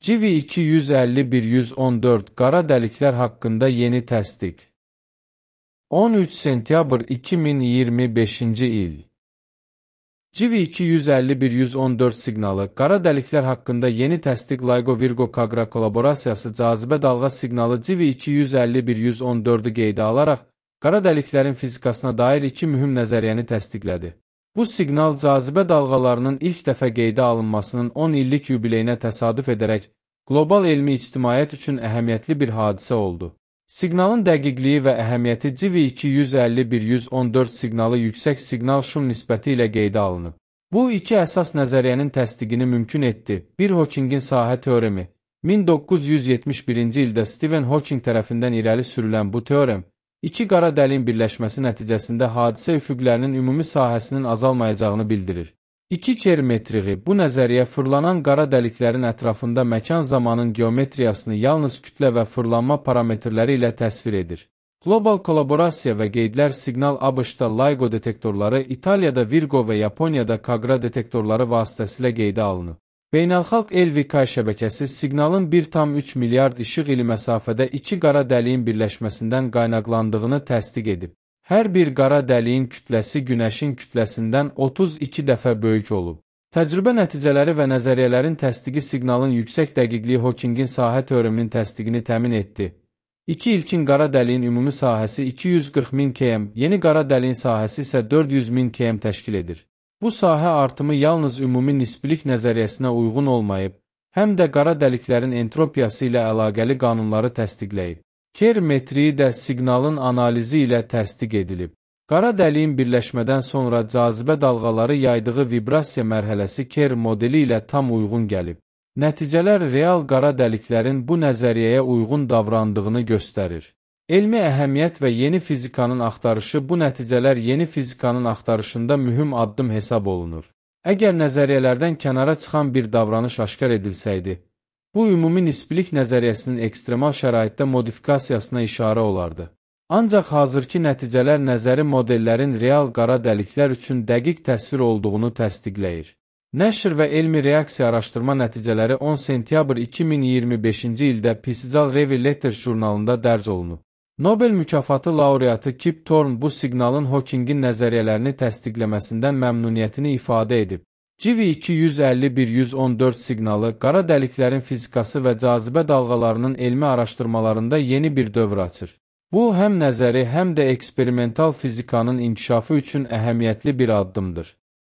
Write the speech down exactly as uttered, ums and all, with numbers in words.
Civi iki yüz əlli bir yüz on dörd qara dəliklər haqqında yeni təsdiq. on üç sentyabr iki min iyirmi beşinci il. Civi iki yüz əlli bir yüz on dörd siqnalı qara dəliklər haqqında yeni təsdiq LIGO-Virgo-Kagra kollaborasiyası cazibə dalğa siqnalı Civi iki yüz əlli bir yüz on dördü qeydə alaraq qara dəliklərin fizikasına dair iki mühüm nəzəriyyəni təsdiqlədi. Bu siqnal cazibə dalğalarının ilk dəfə qeydə alınmasının on illik yubileyinə təsadüf edərək qlobal elmi ictimaiyyət üçün əhəmiyyətli bir hadisə oldu. Siqnalın dəqiqliyi və əhəmiyyəti Civi iki yüz əlli bir yüz on dörd siqnalı yüksək siqnal şum nisbəti ilə qeydə alınıb. Bu iki əsas nəzəriyyənin təsdiqini mümkün etdi. bir Hokingin sahə teoremi min doqquz yüz yetmiş birinci ildə Stephen Hawking tərəfindən irəli sürülən bu teorem, iki qara dəliyin birləşməsi nəticəsində hadisə üfüqlərinin ümumi sahəsinin azalmayacağını bildirir. İki Kerr metriği bu nəzəriyyə fırlanan qara dəliklərin ətrafında məkan-zamanın geometriyasını yalnız kütlə və fırlanma parametrləri ilə təsvir edir. Qlobal kollaborasiya və qeydlər siqnal ABŞ-da LIGO detektorları, İtaliyada Virgo və Yaponiyada Kagra detektorları vasitəsilə qeydə alınıb. Beynəlxalq L V K şəbəkəsi siqnalın bir tam üç milyard işıq ili məsafədə iki qara dəliyin birləşməsindən qaynaqlandığını təsdiq edib. Hər bir qara dəliyin kütləsi Günəşin kütləsindən otuz iki dəfə böyük olub. Təcrübə nəticələri və nəzəriyyələrin təsdiqi siqnalın yüksək dəqiqliyi Hokingin sahə teoreminin təsdiqini təmin etdi. İki ilkin qara dəliyin ümumi sahəsi iki yüz qırx min km, yeni qara dəliyin sahəsi isə dörd yüz min km təşkil edir. Bu sahə artımı yalnız ümumi nisbilik nəzəriyyəsinə uyğun olmayıb, həm də qara dəliklərin entropiyası ilə əlaqəli qanunları təsdiqləyib. Kerr metriği də siqnalın analizi ilə təsdiq edilib. Qara dəliyin birləşmədən sonra cazibə dalğaları yaydığı vibrasiya mərhələsi Kerr modeli ilə tam uyğun gəlib. Nəticələr real qara dəliklərin bu nəzəriyyəyə uyğun davrandığını göstərir. Elmi əhəmiyyət və yeni fizikanın axtarışı bu nəticələr yeni fizikanın axtarışında mühüm addım hesab olunur. Əgər nəzəriyyələrdən kənara çıxan bir davranış aşkar edilsəydi, bu ümumi nisbilik nəzəriyyəsinin ekstremal şəraitdə modifikasiyasına işarə olardı. Ancaq hazırki nəticələr nəzəri modellərin real qara dəliklər üçün dəqiq təsvir olduğunu təsdiqləyir. Nəşr və elmi reaksiya araşdırma nəticələri on sentyabr iki min iyirmi beşinci ildə Physical Review Letters jurnalında dərc olunub. Nobel mükafatı laureatı Kip Thorne bu siqnalın Hokingin nəzəriyyələrini təsdiqləməsindən məmnuniyyətini ifadə edib. Civi iki yüz əlli bir yüz on dörd siqnalı qara dəliklərin fizikası və cazibə dalğalarının elmi araşdırmalarında yeni bir dövr açır. Bu, həm nəzəri, həm də eksperimental fizikanın inkişafı üçün əhəmiyyətli bir addımdır.